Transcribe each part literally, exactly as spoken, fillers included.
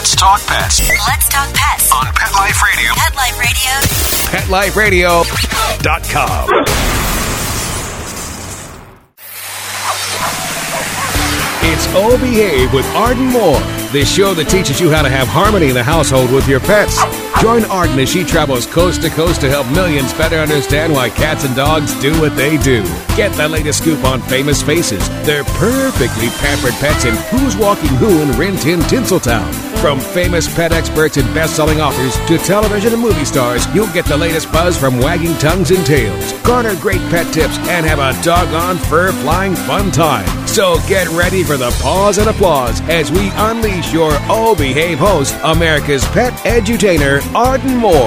Let's Talk Pets. Let's Talk Pets. On Pet Life Radio. Pet Life Radio. Pet Life Radio dot com. It's O Behave with Arden Moore, the show that teaches you how to have harmony in the household with your pets. Join Arden as she travels coast to coast to help millions better understand why cats and dogs do what they do. Get the latest scoop on famous faces, their perfectly pampered pets, and who's walking who in Rin Tin Tinseltown. From famous pet experts and best-selling authors to television and movie stars, you'll get the latest buzz from wagging tongues and tails. Garner great pet tips and have a doggone fur-flying fun time. So get ready for the pause and applause as we unleash your O Behave host, America's pet edutainer, Arden Moore.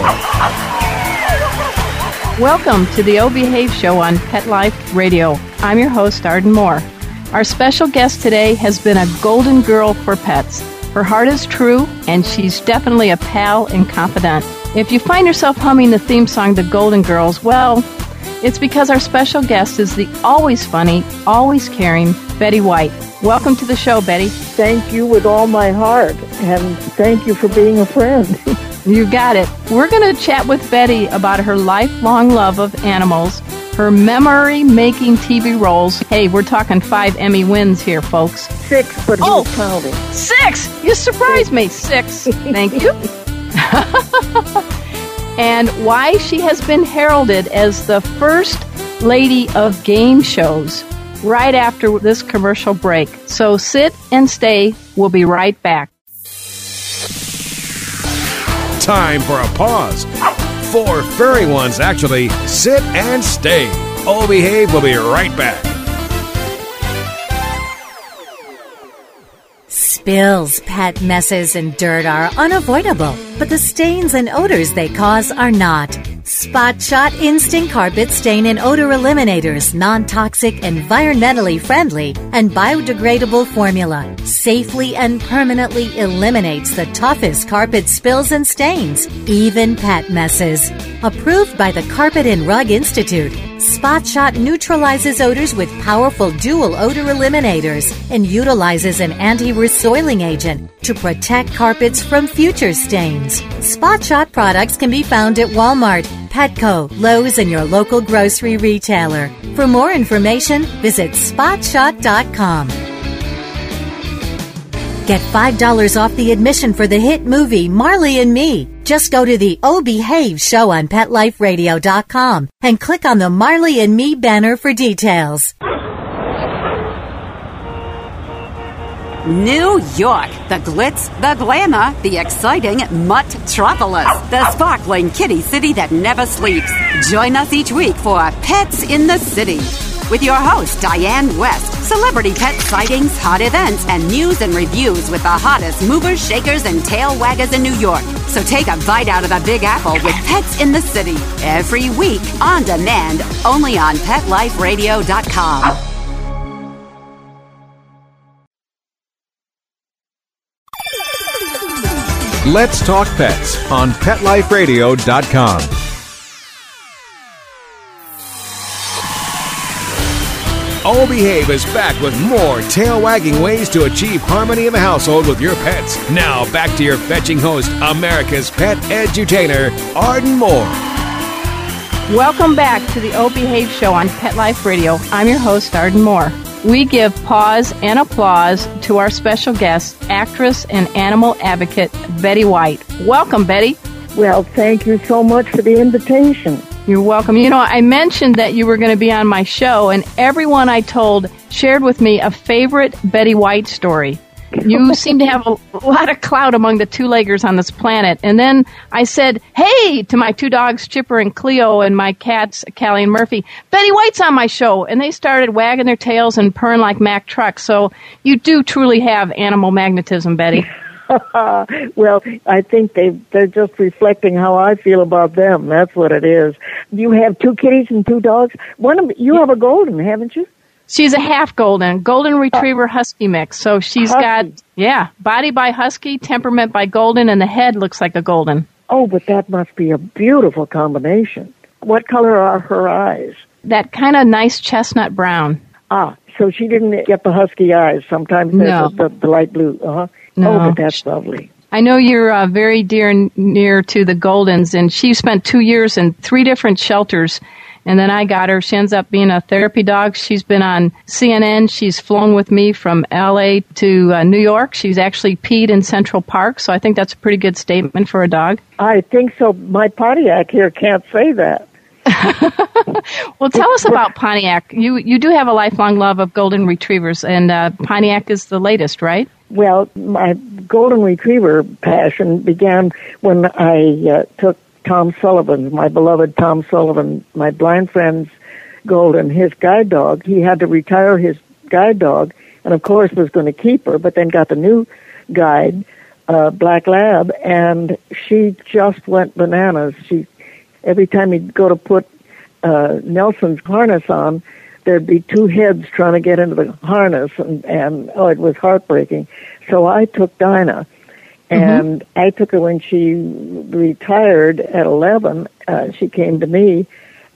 Welcome to the O Behave Show on Pet Life Radio. I'm your host, Arden Moore. Our special guest today has been a golden girl for pets. Her heart is true, and she's definitely a pal and confidant. If you find yourself humming the theme song, The Golden Girls, well, it's because our special guest is the always funny, always caring Betty White. Welcome to the show, Betty. Thank you with all my heart, and thank you for being a friend. You got it. We're going to chat with Betty about her lifelong love of animals, her memory-making T V roles. Hey, we're talking five Emmy wins here, folks. Six, but oh, who's counting? Six! You surprised me. Six. Thank you. And why she has been heralded as the first lady of game shows right after this commercial break. So sit and stay. We'll be right back. Time for a pause. Four furry ones, actually. Sit and stay. O Behave will be right back. Spills, pet messes, and dirt are unavoidable, but the stains and odors they cause are not. Spot Shot Instant Carpet Stain and Odor Eliminators, non-toxic, environmentally friendly, and biodegradable formula safely and permanently eliminates the toughest carpet spills and stains, even pet messes. Approved by the Carpet and Rug Institute, Spot Shot neutralizes odors with powerful dual odor eliminators and utilizes an anti-resoiling agent to protect carpets from future stains. Spot Shot products can be found at Walmart, Petco, Lowe's, and your local grocery retailer. For more information, visit spot shot dot com. Get five dollars off the admission for the hit movie Marley and Me. Just go to the O Behave show on pet life radio dot com and click on the Marley and Me banner for details. New York, the glitz, the glamour, the exciting Mutt-tropolis, the sparkling kitty city that never sleeps. Join us each week for Pets in the City with your host, Diane West. Celebrity pet sightings, hot events, and news and reviews with the hottest movers, shakers, and tail waggers in New York. So take a bite out of the Big Apple with Pets in the City every week on demand, only on pet life radio dot com. Let's Talk Pets on pet life radio dot com. O Behave is back with more tail-wagging ways to achieve harmony in the household with your pets. Now, back to your fetching host, America's pet edutainer, Arden Moore. Welcome back to the O Behave Show on Pet Life Radio. I'm your host, Arden Moore. We give pause and applause to our special guest, actress and animal advocate, Betty White. Welcome, Betty. Well, thank you so much for the invitation. You're welcome. You know, I mentioned that you were going to be on my show, and everyone I told shared with me a favorite Betty White story. You seem to have a lot of clout among the two-leggers on this planet. And then I said, hey, to my two dogs, Chipper and Cleo, and my cats, Callie and Murphy, Betty White's on my show. And they started wagging their tails and purring like Mack trucks. So you do truly have animal magnetism, Betty. Well, I think they, they're just reflecting how I feel about them. That's what it is. You have two kitties and two dogs. One of you have a golden, haven't you? She's a half golden, golden retriever husky mix. So she's husky. got, yeah, body by husky, temperament by golden, and the head looks like a golden. Oh, but that must be a beautiful combination. What color are her eyes? That kind of nice chestnut brown. Ah, so she didn't get the husky eyes. Sometimes no. there's the, the light blue. Uh-huh. No. Oh, but that's lovely. I know you're uh, very dear and near to the Goldens, and she spent two years in three different shelters. And then I got her. She ends up being a therapy dog. She's been on C N N. She's flown with me from L A to uh, New York. She's actually peed in Central Park, so I think that's a pretty good statement for a dog. I think so. My Pontiac here can't say that. Well, tell us about Pontiac. You you do have a lifelong love of golden retrievers, and uh, Pontiac is the latest, right? Well, my golden retriever passion began when I uh, took Tom Sullivan, my beloved Tom Sullivan, my blind friend's golden, his guide dog. He had to retire his guide dog, and of course was going to keep her, but then got the new guide, uh, Black Lab, and she just went bananas. She, every time he'd go to put uh, Nelson's harness on, there'd be two heads trying to get into the harness, and, and oh, it was heartbreaking. So I took Dinah. And mm-hmm. I took her when she retired at eleven. Uh, she came to me,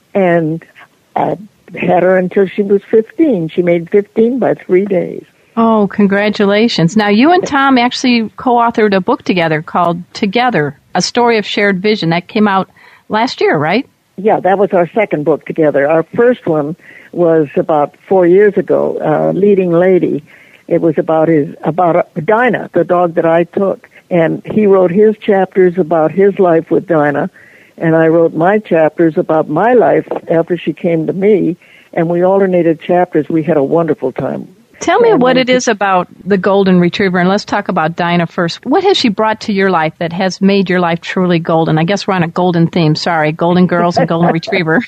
and I had her until she was fifteen. She made fifteen by three days. Oh, congratulations. Now, you and Tom actually co-authored a book together called Together, A Story of Shared Vision. That came out last year, right? Yeah, that was our second book together. Our first one was about four years ago, uh, Leading Lady. It was about his about uh, Dinah, the dog that I took. And he wrote his chapters about his life with Dinah, and I wrote my chapters about my life after she came to me, and we alternated chapters. We had a wonderful time. Tell me what it is about the golden retriever, and let's talk about Dinah first. What has she brought to your life that has made your life truly golden? I guess we're on a golden theme. Sorry, golden girls and golden retriever.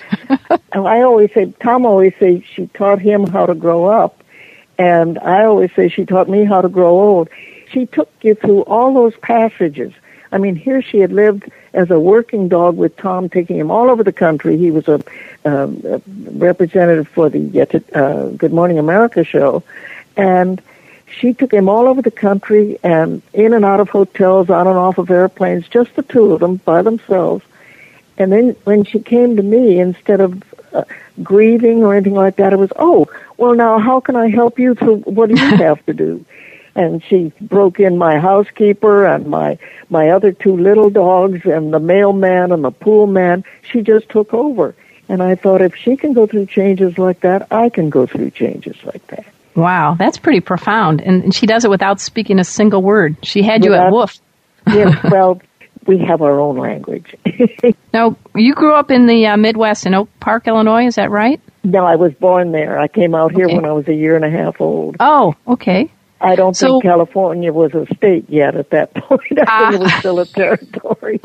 I always say, Tom always says she taught him how to grow up, and I always say she taught me how to grow old. She took you through all those passages. I mean, here she had lived as a working dog with Tom, taking him all over the country. He was a, um, a representative for the uh, Good Morning America show, and she took him all over the country and in and out of hotels, on and off of airplanes, just the two of them by themselves. And then when she came to me, instead of uh, grieving or anything like that, it was, oh, well, now how can I help you through, what do you have to do? And she broke in my housekeeper and my my other two little dogs and the mailman and the pool man. She just took over. And I thought, if she can go through changes like that, I can go through changes like that. Wow, that's pretty profound. And, and she does it without speaking a single word. She had you without, at woof. Yeah, well, we have our own language. Now, you grew up in the uh, Midwest in Oak Park, Illinois, is that right? No, I was born there. I came out here okay. when I was a year and a half old. Oh, okay. I don't so, think California was a state yet at that point. I uh, think it was still a territory.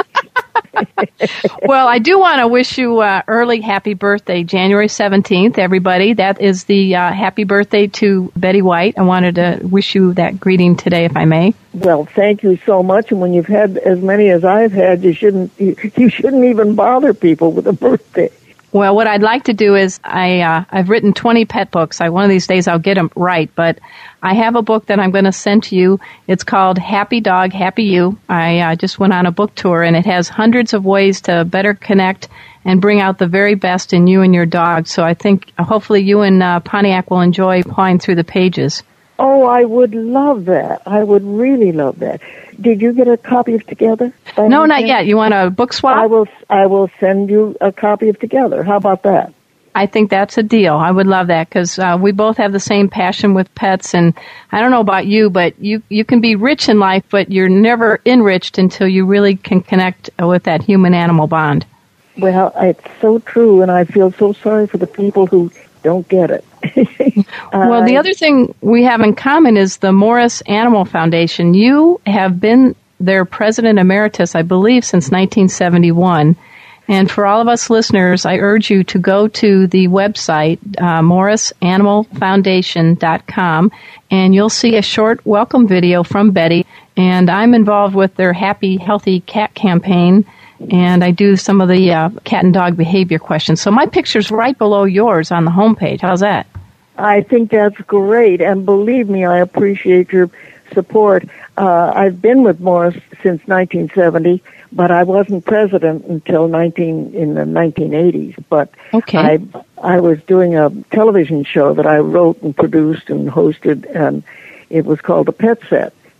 Well, I do want to wish you uh, early happy birthday, January seventeenth, everybody. That is the uh, happy birthday to Betty White. I wanted to wish you that greeting today, if I may. Well, thank you so much. And when you've had as many as I've had, you shouldn't you, you shouldn't even bother people with a birthday. Well, what I'd like to do is I, uh, I've written twenty pet books. I, one of these days I'll get them right, but I have a book that I'm going to send to you. It's called Happy Dog, Happy You. I uh, just went on a book tour, and it has hundreds of ways to better connect and bring out the very best in you and your dog. So I think uh, hopefully you and uh, Pontiac will enjoy pawing through the pages. Oh, I would love that. I would really love that. Did you get a copy of Together? No, not yet. You want a book swap? I will. I will send you a copy of Together. How about that? I think that's a deal. I would love that because uh, we both have the same passion with pets, and I don't know about you, but you you can be rich in life, but you're never enriched until you really can connect with that human-animal bond. Well, it's so true, and I feel so sorry for the people who don't get it. Well, the other thing we have in common is the Morris Animal Foundation. You have been their president emeritus, I believe, since nineteen seventy-one. And for all of us listeners, I urge you to go to the website, uh, morris animal foundation dot com, and you'll see a short welcome video from Betty. And I'm involved with their Happy, Healthy Cat campaign, and I do some of the uh, cat and dog behavior questions. So my picture's right below yours on the homepage. How's that? I think that's great, and believe me, I appreciate your support. Uh, I've been with Morris since nineteen seventy, but I wasn't president until nineteen in the nineteen eighties. But okay. I I was doing a television show that I wrote and produced and hosted, and it was called The Pet Set.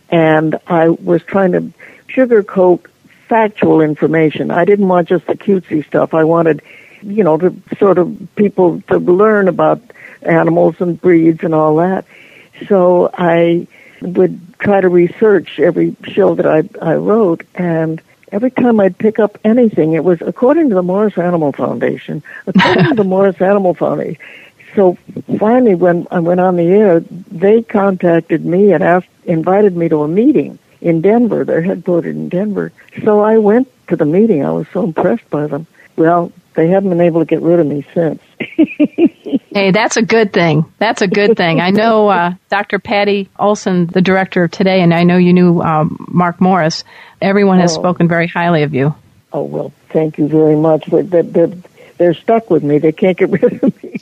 and I was trying to sugarcoat factual information. I didn't want just the cutesy stuff. I wanted, you know, to sort of people to learn about animals and breeds and all that. So I would try to research every show that I, I wrote, and every time I'd pick up anything, it was according to the Morris Animal Foundation, according to the Morris Animal Foundation. So finally, when I went on the air, they contacted me and asked, invited me to a meeting in Denver. They're headquartered in Denver. So I went to the meeting. I was so impressed by them. Well, they haven't been able to get rid of me since. Hey, that's a good thing. That's a good thing. I know uh, Doctor Patty Olson, the director of Today, and I know you knew um, Mark Morris. Everyone has oh. spoken very highly of you. Oh, well, thank you very much. But they're, they're, they're stuck with me. They can't get rid of me.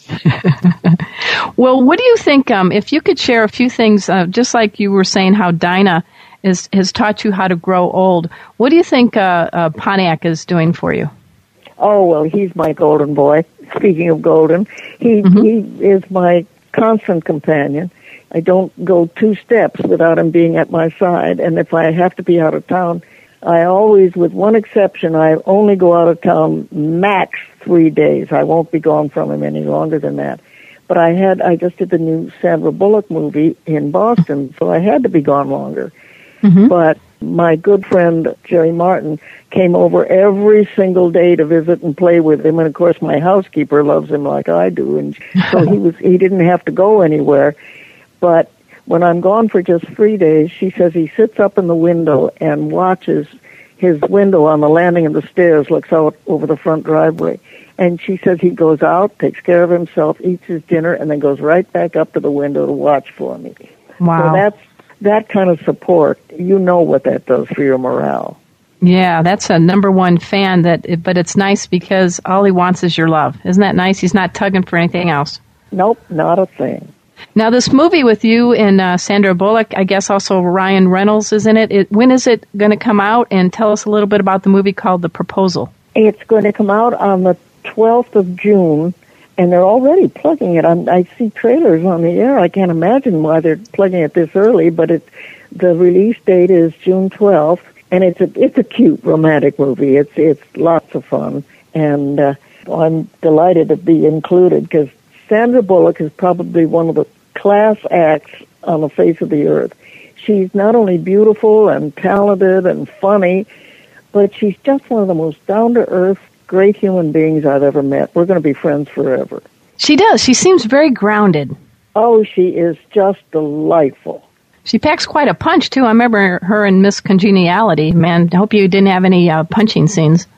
Well, what do you think, um, if you could share a few things, uh, just like you were saying how Dinah is, has taught you how to grow old, what do you think uh, uh, Pontiac is doing for you? Oh, well, he's my golden boy. Speaking of golden, he mm-hmm. he is my constant companion. I don't go two steps without him being at my side. And if I have to be out of town, I always, with one exception, I only go out of town max three days. I won't be gone from him any longer than that. But I had, I just did the new Sandra Bullock movie in Boston, so I had to be gone longer. Mm-hmm. But my good friend Jerry Martin came over every single day to visit and play with him, and of course my housekeeper loves him like I do, and so he was he didn't have to go anywhere. But when I'm gone for just three days, she says he sits up in the window and watches his window on the landing of the stairs, looks out over the front driveway. And she says he goes out, takes care of himself, eats his dinner, and then goes right back up to the window to watch for me. Wow. So that's that kind of support. You know what that does for your morale. Yeah, that's a number one fan. That, but it's nice because all he wants is your love. Isn't that nice? He's not tugging for anything else. Nope, not a thing. Now, this movie with you and uh, Sandra Bullock, I guess also Ryan Reynolds is in it. it when is it going to come out? And tell us a little bit about the movie called The Proposal. It's going to come out on the twelfth of June, and they're already plugging it. I'm, I see trailers on the air. I can't imagine why they're plugging it this early, but it, the release date is June twelfth, and it's a it's a cute romantic movie. It's it's lots of fun, and uh, I'm delighted to be included because Sandra Bullock is probably one of the class acts on the face of the earth. She's not only beautiful and talented and funny, but she's just one of the most down-to-earth, great human beings I've ever met. We're going to be friends forever. She does. She seems very grounded. Oh, she is just delightful. She packs quite a punch, too. I remember her in Miss Congeniality. Man, I hope you didn't have any uh, punching scenes.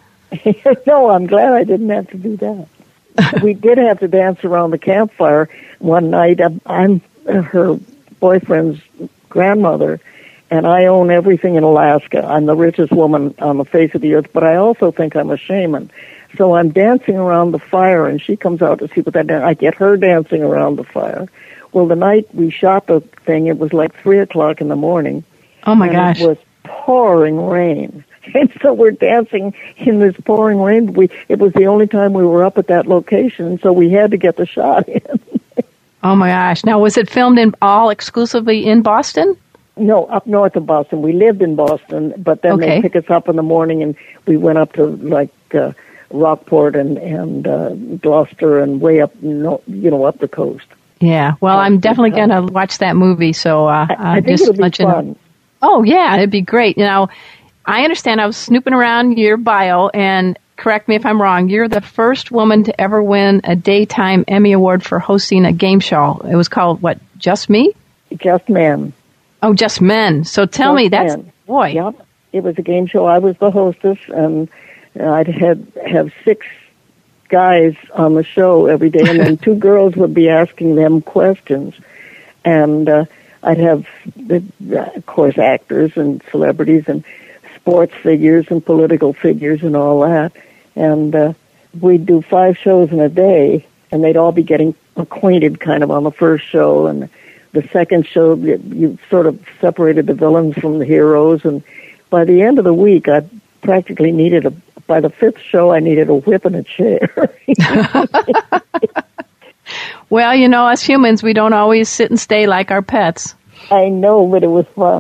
No, I'm glad I didn't have to do that. We did have to dance around the campfire one night. I'm her boyfriend's grandmother, and I own everything in Alaska. I'm the richest woman on the face of the earth, but I also think I'm a shaman. So I'm dancing around the fire, and she comes out to see what that dance. I get her dancing around the fire. Well, the night we shot the thing, it was like three o'clock in the morning. Oh, my and gosh. It was pouring rain. And so we're dancing in this pouring rain. We It was the only time we were up at that location, so we had to get the shot in. Oh, my gosh. Now, was it filmed in all exclusively in Boston? No, up north of Boston. We lived in Boston, but then okay. they pick us up in the morning, and we went up to, like, uh, Rockport and, and uh, Gloucester and way up, you know, up the coast. Yeah, well, I'm definitely going to watch that movie, so uh, I, I think just it'll be let you fun. know. Oh, yeah, it'd be great. You know, I understand I was snooping around your bio, and correct me if I'm wrong, you're the first woman to ever win a Daytime Emmy Award for hosting a game show. It was called, what, Just Me? Just Men. Oh, Just Men. So tell Just me, that's, Men. boy. Yep. It was a game show. I was the hostess, and I'd had have six guys on the show every day, and then two girls would be asking them questions. And uh, I'd have, of course, actors and celebrities and sports figures and political figures and all that. And uh, we'd do five shows in a day, and they'd all be getting acquainted kind of on the first show. And the second show, you, you sort of separated the villains from the heroes. And by the end of the week, I practically needed a, by the fifth show, I needed a whip and a chair. Well, you know, us humans, we don't always sit and stay like our pets. I know, but it was fun.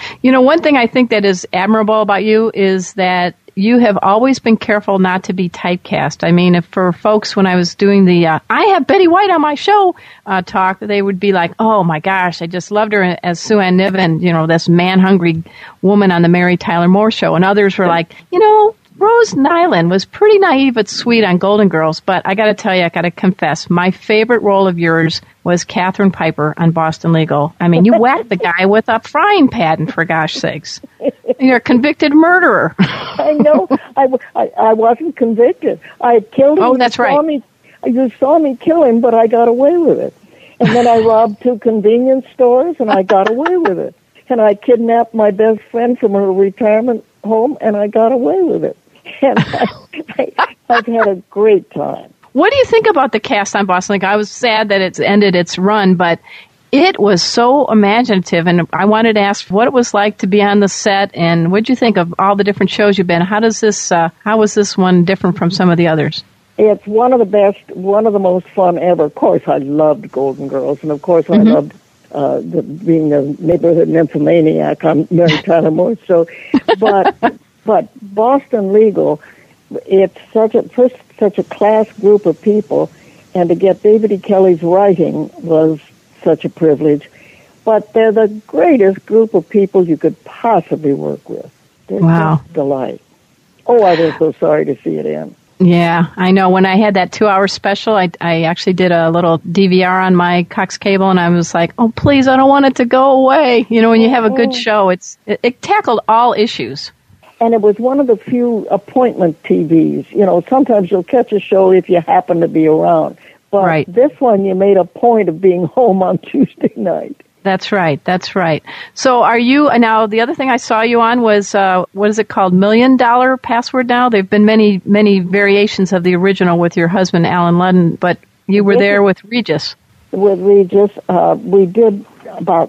You know, one thing I think that is admirable about you is that you have always been careful not to be typecast. I mean, if for folks, when I was doing the uh, I have Betty White on my show uh, talk, they would be like, oh my gosh, I just loved her as Sue Ann Niven, you know, this man-hungry woman on the Mary Tyler Moore Show. And others were like, you know, Rose Nyland was pretty naive but sweet on Golden Girls, but I got to tell you, I got to confess, my favorite role of yours was Catherine Piper on Boston Legal. I mean, you whacked the guy with a frying pan, for gosh sakes. You're a convicted murderer. I know. I, I, I wasn't convicted. I killed him. Oh, that's you saw right. Me, you saw me kill him, but I got away with it. And then I robbed two convenience stores, and I got away with it. And I kidnapped my best friend from her retirement home, and I got away with it. And I, I, I've had a great time. What do you think about the cast on Boston Legal? I was sad that it's ended its run, but it was so imaginative, and I wanted to ask what it was like to be on the set, and what did you think of all the different shows you've been? How does this? Uh, how was this one different from some of the others? It's one of the best, one of the most fun ever. Of course, I loved Golden Girls, and of course, Mm-hmm. I loved uh, the, being a neighborhood nymphomaniac on Mary Tyler Moore Show. But but Boston Legal, it's such a first such a class group of people, and to get David E. Kelley's writing was such a privilege. But they're the greatest group of people you could possibly work with. They're Wow. just a delight. Oh, I was so sorry to see it end. Yeah, I know. When I had that two-hour special, I, I actually did a little D V R on my Cox cable, and I was like, oh, please, I don't want it to go away. You know, when you have a good show, it's it, it tackled all issues. And it was one of the few appointment T Vs. You know, sometimes you'll catch a show if you happen to be around. But Right. this one, you made a point of being home on Tuesday night. That's right. That's right. So are you, now the other thing I saw you on was, uh, what is it called, Million Dollar Password now? There have been many, many variations of the original with your husband, Alan Ludden, but you were there with Regis. With Regis, uh, we did about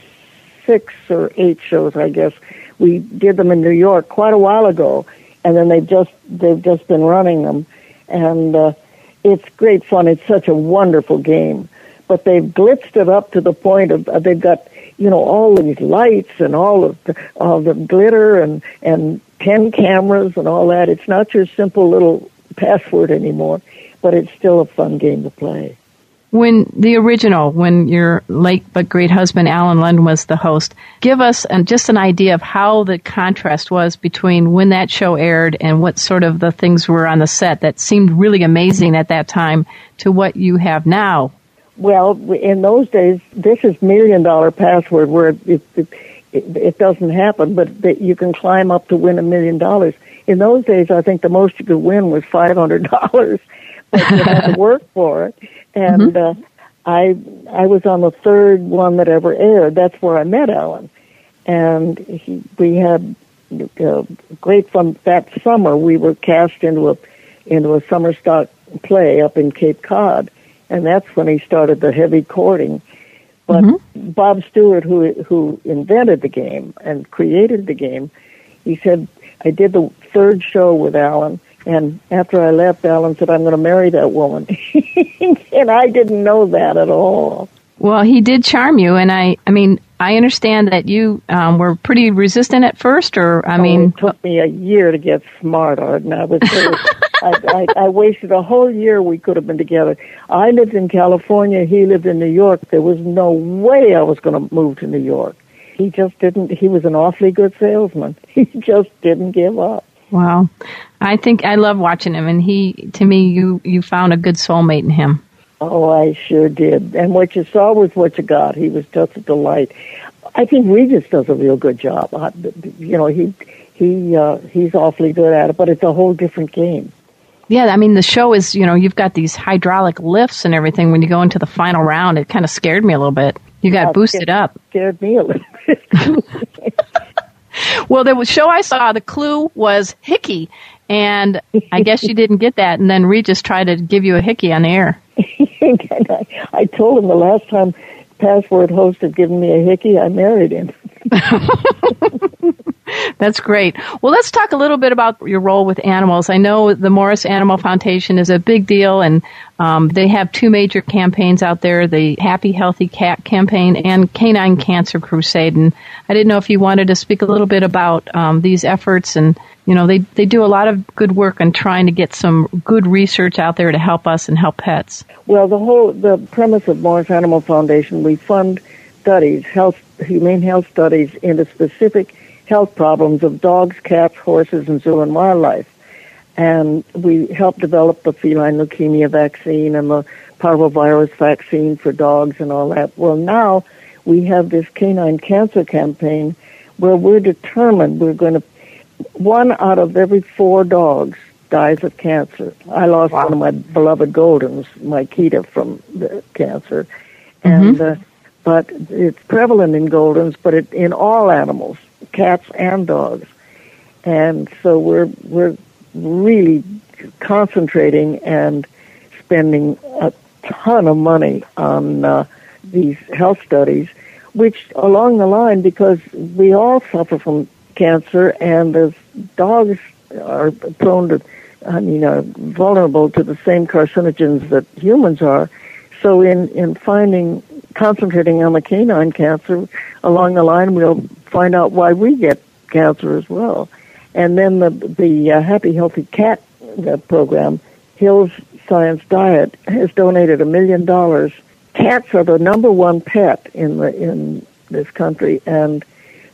six or eight shows, I guess. We did them in New York quite a while ago, and then they've just, they've just been running them. And uh, it's great fun. It's such a wonderful game. But they've blitzed it up to the point of uh, they've got, you know, all these lights and all of the, all the glitter and, and ten cameras and all that. It's not your simple little password anymore, but it's still a fun game to play. When the original, when your late but great husband, Alan Ludden, was the host, give us an, just an idea of how the contrast was between when that show aired and what sort of the things were on the set that seemed really amazing at that time to what you have now. Well, in those days, this is Million Dollar Password, where it it, it, it doesn't happen, but that you can climb up to win a million dollars. In those days, I think the most you could win was five hundred dollars, but you had to work for it. And mm-hmm. uh, I I was on the third one that ever aired. That's where I met Alan, and he, we had uh, great fun. That summer, we were cast into a into a summer stock play up in Cape Cod. And that's when he started the heavy courting. But mm-hmm. Bob Stewart, who who invented the game and created the game, he said, I did the third show with Alan, and after I left, Alan said, I'm going to marry that woman. And I didn't know that at all. Well, he did charm you, and I, I mean, I understand that you um, were pretty resistant at first, or, I oh, mean... It took me a year to get smart, Arden. I was very, I, I, I wasted a whole year we could have been together. I lived in California, he lived in New York. There was no way I was going to move to New York. He just didn't, he was an awfully good salesman. He just didn't give up. Wow. I think I love watching him, and he, to me, you, you found a good soulmate in him. Oh, I sure did. And what you saw was what you got. He was just a delight. I think Regis does a real good job. I, you know, he he uh, he's awfully good at it, but it's a whole different game. Yeah, I mean, the show is, you know, you've got these hydraulic lifts and everything. When you go into the final round, it kind of scared me a little bit. You got yeah, boosted it up. Scared me a little bit. Well, the show I saw, the clue was hickey, and I guess you didn't get that, and then Regis tried to give you a hickey on the air. And I, I told him the last time Password host had given me a hickey, I married him. That's great. Well, let's talk a little bit about your role with animals. I know the Morris Animal Foundation is a big deal, and um, they have two major campaigns out there, the Happy Healthy Cat campaign and Canine Cancer Crusade. And I didn't know if you wanted to speak a little bit about um, these efforts. And, you know, they, they do a lot of good work on trying to get some good research out there to help us and help pets. Well, the whole the premise of Morris Animal Foundation, we fund studies, health, humane health studies into specific health problems of dogs, cats, horses, and zoo and wildlife. And we helped develop the feline leukemia vaccine and the parvovirus vaccine for dogs and all that. Well, now we have this canine cancer campaign where we're determined we're going to, one out of every four dogs dies of cancer. I lost wow. one of my beloved Goldens, my Kita, from the cancer. And, mm-hmm. uh, but it's prevalent in Goldens, but it, in all animals, cats and dogs. And so we're we're really concentrating and spending a ton of money on uh, these health studies, which along the line, because we all suffer from cancer, and as dogs are prone to, I mean, are vulnerable to the same carcinogens that humans are. So in, in finding, concentrating on the canine cancer, along the line we'll find out why we get cancer as well. And then the the uh, Happy Healthy Cat uh, program, Hills Science Diet, has donated a million dollars. Cats are the number one pet in the in this country, and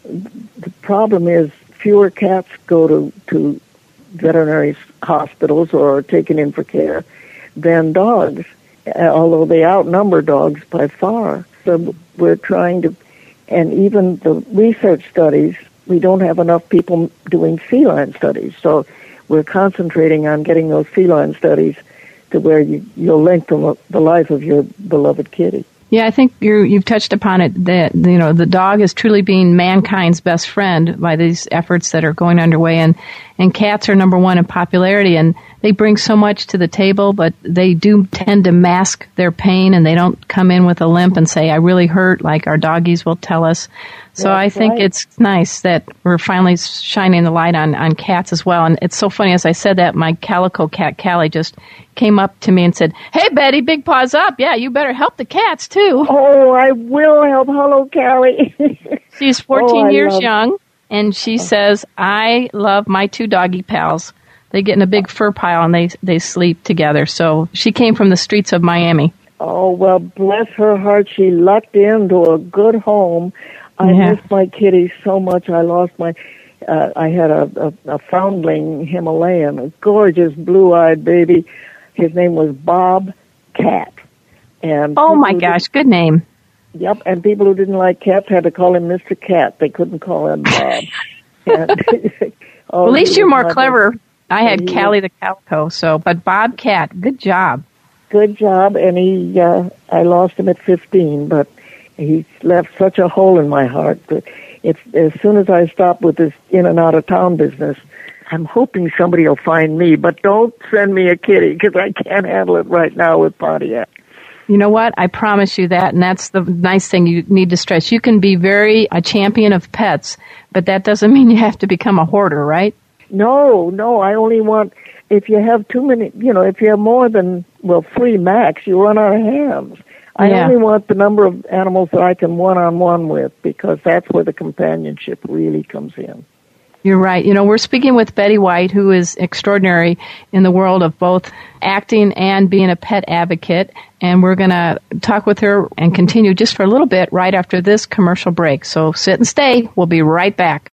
the problem is fewer cats go to, to veterinary hospitals or are taken in for care than dogs, although they outnumber dogs by far. So we're trying to, and even the research studies, we don't have enough people doing feline studies. So we're concentrating on getting those feline studies to where you, you'll lengthen the life of your beloved kitty. Yeah, I think you you've touched upon it, that, you know, the dog is truly being mankind's best friend by these efforts that are going underway, and, and cats are number one in popularity, and they bring so much to the table, but they do tend to mask their pain, and they don't come in with a limp and say, I really hurt, like our doggies will tell us. So That's I think right. It's nice that we're finally shining the light on, on cats as well. And it's so funny, as I said that, my calico cat, Callie, just came up to me and said, hey, Betty, big paws up. Yeah, you better help the cats, too. Oh, I will help. Hello, Callie. She's fourteen oh, years love- young, and she says, I love my two doggy pals. They get in a big fur pile, and they they sleep together. So she came from the streets of Miami. Oh, well, bless her heart. She lucked into a good home. I yeah. miss my kitties so much. I lost my, uh, I had a, a, a foundling Himalayan, a gorgeous blue-eyed baby. His name was Bob Cat. And oh, my gosh, good name. Yep, and people who didn't like cats had to call him Mister Cat. They couldn't call him Bob. and, oh, well, at least you're more clever. Best. I had and Callie the calico, so, but Bob Cat, good job. Good job, and he, uh, I lost him at fifteen, but he left such a hole in my heart that if, as soon as I stop with this in and out of town business, I'm hoping somebody will find me, but don't send me a kitty because I can't handle it right now with Pontiac. You know what? I promise you that, and that's the nice thing you need to stress. You can be very a champion of pets, but that doesn't mean you have to become a hoarder, right? No, no, I only want, if you have too many, you know, if you have more than, well, three max, you run out of hands. I yeah. only want the number of animals that I can one-on-one with, because that's where the companionship really comes in. You're right. You know, we're speaking with Betty White, who is extraordinary in the world of both acting and being a pet advocate. And we're going to talk with her and continue just for a little bit right after this commercial break. So sit and stay. We'll be right back.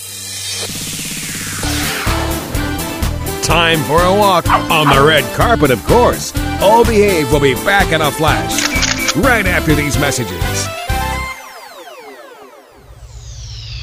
Time for a walk on the red carpet, of course. All Behave will be back in a flash right after these messages.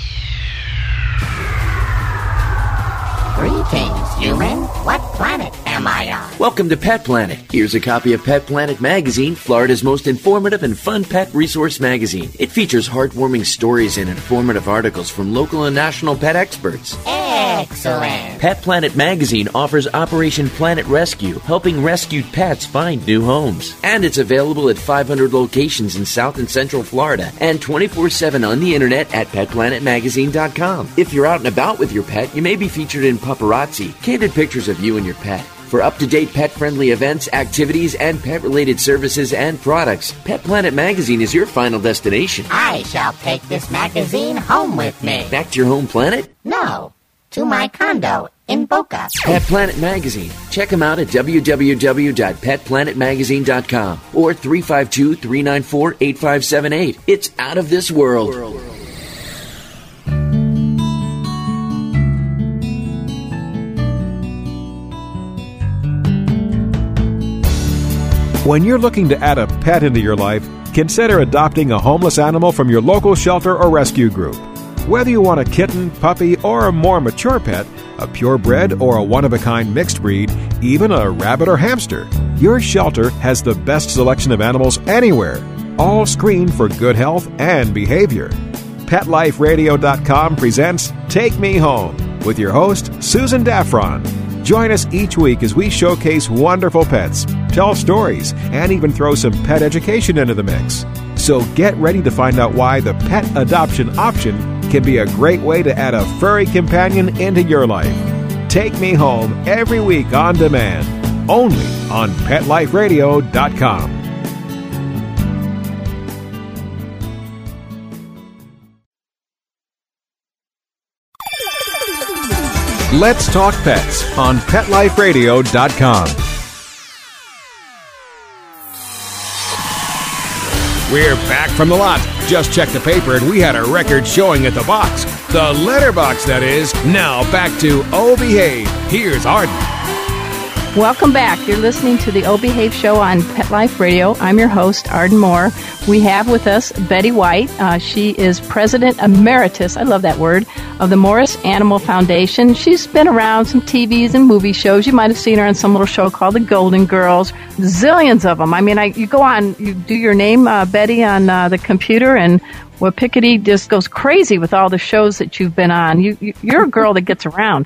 Greetings, human. What planet am am I on? Welcome to Pet Planet. Here's a copy of Pet Planet Magazine, Florida's most informative and fun pet resource magazine. It features heartwarming stories and informative articles from local and national pet experts. Excellent. Pet Planet Magazine offers Operation Planet Rescue, helping rescued pets find new homes. And it's available at five hundred locations in South and Central Florida and twenty-four seven on the internet at pet planet magazine dot com. If you're out and about with your pet, you may be featured in Paparazzi, candid pictures of you and your pet. For up-to-date pet-friendly events, activities, and pet-related services and products, Pet Planet Magazine is your final destination. I shall take this magazine home with me. Back to your home planet? No, to my condo in Boca. Pet Planet Magazine. Check them out at w w w dot pet planet magazine dot com or three five two, three nine four, eight five seven eight. It's out of this world. When you're looking to add a pet into your life, consider adopting a homeless animal from your local shelter or rescue group. Whether you want a kitten, puppy, or a more mature pet, a purebred or a one-of-a-kind mixed breed, even a rabbit or hamster, your shelter has the best selection of animals anywhere, all screened for good health and behavior. pet life radio dot com presents Take Me Home with your host, Susan Daffron. Join us each week as we showcase wonderful pets, tell stories, and even throw some pet education into the mix. So get ready to find out why the pet adoption option can be a great way to add a furry companion into your life. Take Me Home every week on demand, only on pet life radio dot com. Let's Talk Pets on pet life radio dot com. We're back from the lot. Just checked the paper and we had a record showing at the box. The letterbox, that is. Now back to Oh Behave. Here's Arden. Welcome back. You're listening to the Oh Behave Show on Pet Life Radio. I'm your host, Arden Moore. We have with us Betty White. Uh, she is President Emeritus, I love that word, of the Morris Animal Foundation. She's been around some T Vs and movie shows. You might have seen her on some little show called The Golden Girls. Zillions of them. I mean, I, you go on, you do your name, uh, Betty, on uh, the computer, and well, Pickety just goes crazy with all the shows that you've been on. You, you, you're a girl that gets around.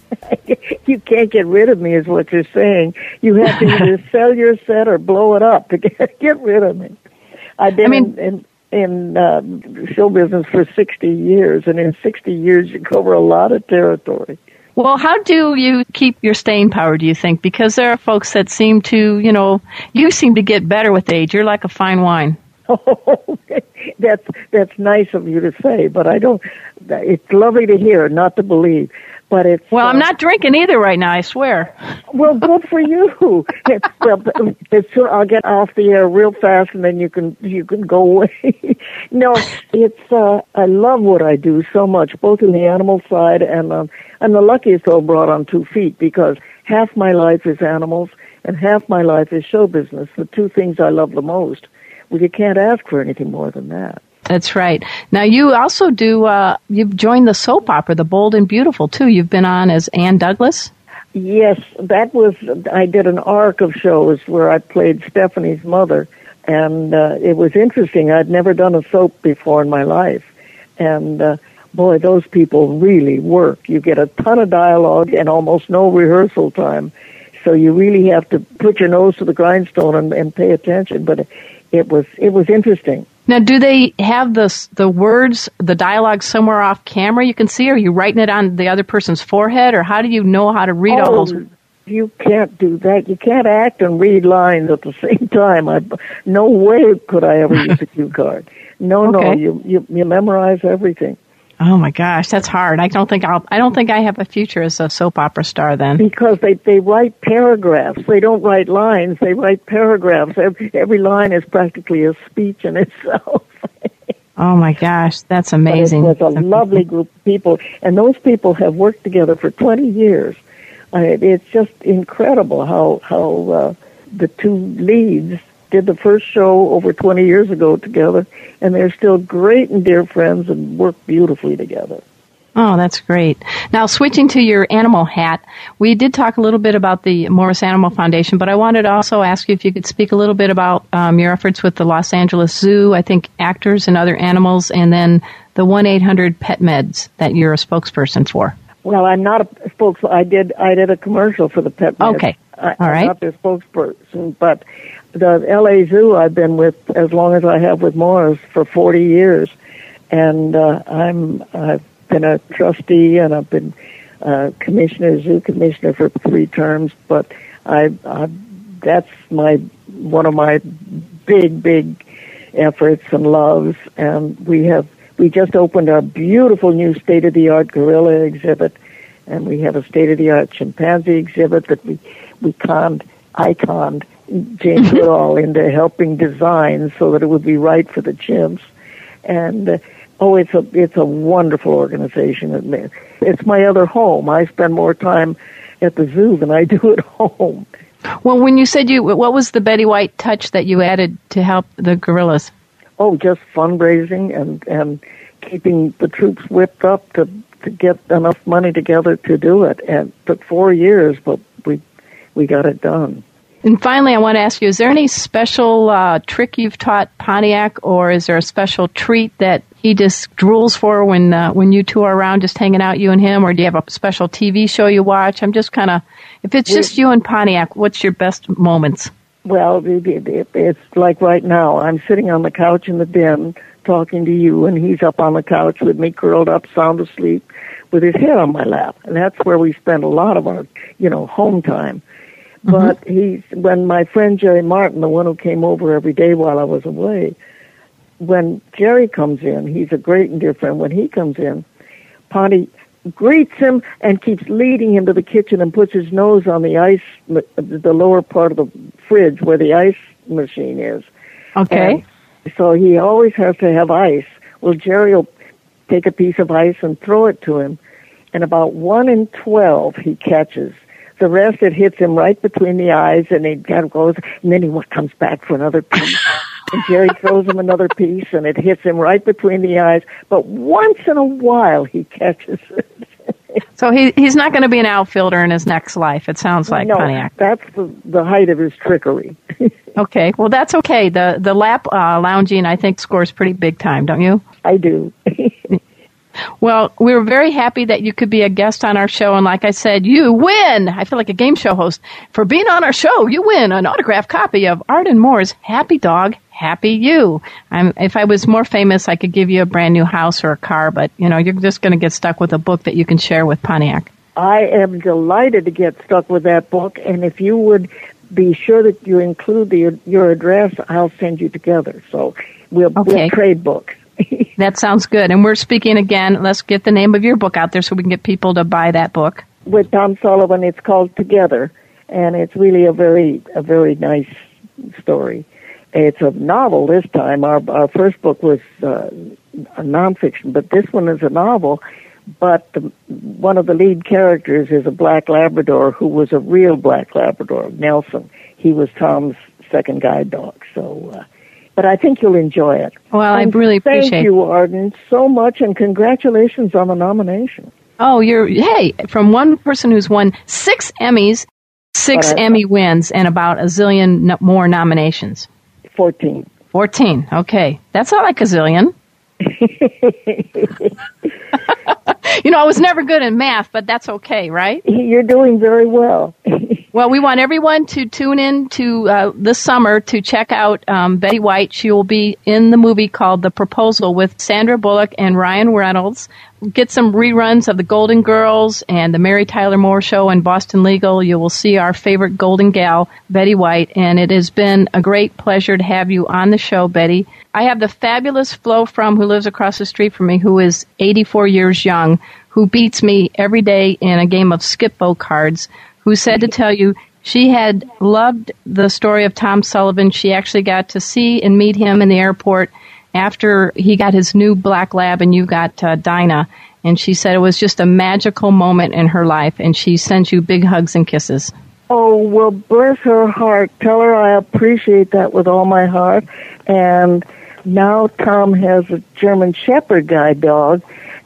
You can't get rid of me, is what you're saying. You have to either sell your set or blow it up to get, get rid of me. I've been I mean, in in, in uh, show business for sixty years, and in sixty years you cover a lot of territory. Well, how do you keep your staying power, do you think? Because there are folks that seem to, you know, you seem to get better with age. You're like a fine wine. Oh, that's that's nice of you to say, but I don't. It's lovely to hear, not to believe. But it's well, uh, I'm not drinking either right now, I swear. Well, good for you. It's, well, it's, I'll get off the air real fast, and then you can you can go away. No, it's uh, I love what I do so much, both in the animal side and um, I'm the luckiest old broad on two feet because half my life is animals and half my life is show business. The two things I love the most. Well, you can't ask for anything more than that. That's right. Now, you also do, uh, you've joined the soap opera, The Bold and Beautiful, too. You've been on as Ann Douglas? Yes, that was, I did an arc of shows where I played Stephanie's mother, and uh, it was interesting. I'd never done a soap before in my life, and uh, boy, those people really work. You get a ton of dialogue and almost no rehearsal time, so you really have to put your nose to the grindstone and, and pay attention, but it was it was interesting. Now, do they have the the words, the dialogue somewhere off camera you can see? Or are you writing it on the other person's forehead? Or how do you know how to read oh, all those? You can't do that. You can't act and read lines at the same time. I, no way could I ever use a cue card. No, okay. no, you, you you memorize everything. Oh my gosh, that's hard. I don't think I'll. I don't think I have a future as a soap opera star then. Because they they write paragraphs. They don't write lines. They write paragraphs. Every every line is practically a speech in itself. Oh my gosh, that's amazing. But it was a that's lovely amazing. group of people, and those people have worked together for twenty years. I, it's just incredible how how uh, the two leads did the first show over twenty years ago together, and they're still great and dear friends and work beautifully together. Oh, that's great. Now, switching to your animal hat, we did talk a little bit about the Morris Animal Foundation, but I wanted to also ask you if you could speak a little bit about um, your efforts with the Los Angeles Zoo, I think actors and other animals, and then the one eight hundred Pet Meds that you're a spokesperson for. Well, I'm not a spokesperson. I did I did a commercial for the Pet Meds. Okay. I, All right. I'm not their spokesperson, but the L A Zoo I've been with as long as I have with Morris for forty years, and uh, I'm I've been a trustee and I've been uh, commissioner, zoo commissioner for three terms. But I, I that's my one of my big big efforts and loves, and we have we just opened a beautiful new state of the art gorilla exhibit, and we have a state of the art chimpanzee exhibit that we we conned I conned Jane Goodall into helping design so that it would be right for the chimps, and. Uh, Oh, it's a it's a wonderful organization. It's my other home. I spend more time at the zoo than I do at home. Well, when you said you, what was the Betty White touch that you added to help the gorillas? Oh, just fundraising and, and keeping the troops whipped up to, to get enough money together to do it. And it took four years, but we we got it done. And finally, I want to ask you, is there any special uh, trick you've taught Pontiac, or is there a special treat that he just drools for when uh, when you two are around just hanging out, you and him, or do you have a special T V show you watch? I'm just kind of, if it's just you and Pontiac, what's your best moments? Well, it, it, it's like right now. I'm sitting on the couch in the den talking to you, and he's up on the couch with me, curled up, sound asleep, with his head on my lap. And that's where we spend a lot of our, you know, home time. But mm-hmm. he's, when my friend Jerry Martin, the one who came over every day while I was away, when Jerry comes in, he's a great and dear friend. When he comes in, Ponty greets him and keeps leading him to the kitchen and puts his nose on the ice, the lower part of the fridge where the ice machine is. Okay. And so he always has to have ice. Well, Jerry will take a piece of ice and throw it to him, and about one in twelve he catches. The rest, it hits him right between the eyes, and he kind of goes, and then he comes back for another piece. And Jerry throws him another piece, and it hits him right between the eyes. But once in a while, he catches it. So he he's not going to be an outfielder in his next life, it sounds like, no, Pontiac. That's the, the height of his trickery. Okay, well, that's okay. The, the lap uh, lounging, I think, scores pretty big time, don't you? I do. Well, we were very happy that you could be a guest on our show, and like I said, you win. I feel like a game show host. For being on our show, you win an autographed copy of Arden Moore's Happy Dog, Happy You. I'm, if I was more famous, I could give you a brand new house or a car, but, you know, you're just going to get stuck with a book that you can share with Pontiac. I am delighted to get stuck with that book, and if you would be sure that you include the, your address, I'll send you together. So we'll, okay. we'll trade books. That sounds good. And we're speaking again. Let's get the name of your book out there so we can get people to buy that book. With Tom Sullivan, it's called Together, and it's really a very a very nice story. It's a novel this time. Our our first book was uh, a nonfiction, but this one is a novel. But the, one of the lead characters is a black Labrador who was a real black Labrador, Nelson. He was Tom's second guide dog. So. Uh, But I think you'll enjoy it. Well, and I really appreciate it. Thank you, Arden, so much, and congratulations on the nomination. Oh, you're, hey, from one person who's won six Emmys, six I, Emmy wins, and about a zillion no, more nominations. Fourteen. Fourteen, okay. That's not like a zillion. You know, I was never good in math, but that's okay, right? You're doing very well. Well, we want everyone to tune in to uh, this summer to check out um, Betty White. She will be in the movie called The Proposal with Sandra Bullock and Ryan Reynolds. Get some reruns of The Golden Girls and The Mary Tyler Moore Show and Boston Legal. You will see our favorite golden gal, Betty White, and it has been a great pleasure to have you on the show, Betty. I have the fabulous Flo From, who lives across the street from me, who is eighty-four years young, who beats me every day in a game of skip-bo cards, who said to tell you she had loved the story of Tom Sullivan. She actually got to see and meet him in the airport after he got his new black lab and you got uh, Dinah. And she said it was just a magical moment in her life, and she sends you big hugs and kisses. Oh, well, bless her heart. Tell her I appreciate that with all my heart. And now Tom has a German Shepherd guide dog,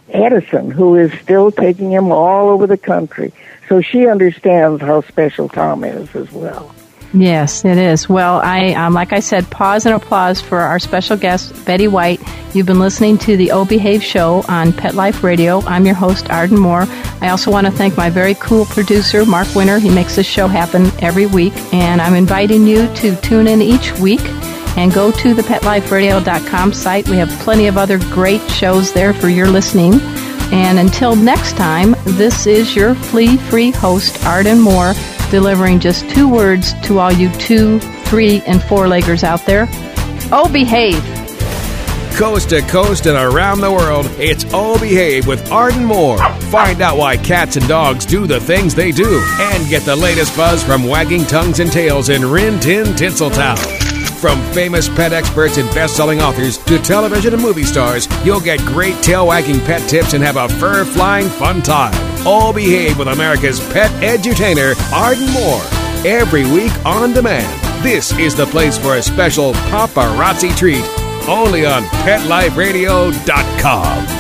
Edison, who is still taking him all over the country. So she understands how special Tom is as well. Yes, it is. Well, I um, like I said, pause and applause for our special guest, Betty White. You've been listening to the O Behave Show on Pet Life Radio. I'm your host, Arden Moore. I also want to thank my very cool producer, Mark Winter. He makes this show happen every week. And I'm inviting you to tune in each week and go to the pet life radio dot com site. We have plenty of other great shows there for your listening. And until next time, this is your flea-free host, Arden Moore, delivering just two words to all you two, three, and four-leggers out there. Oh, behave! Coast to coast and around the world, it's Oh Behave with Arden Moore. Find out why cats and dogs do the things they do, and get the latest buzz from wagging tongues and tails in Rin Tin Tinseltown. From famous pet experts and best-selling authors to television and movie stars, you'll get great tail-wagging pet tips and have a fur-flying fun time. All Behave with America's pet edutainer, Arden Moore. Every week on demand. This is the place for a special paparazzi treat. Only on pet life radio dot com.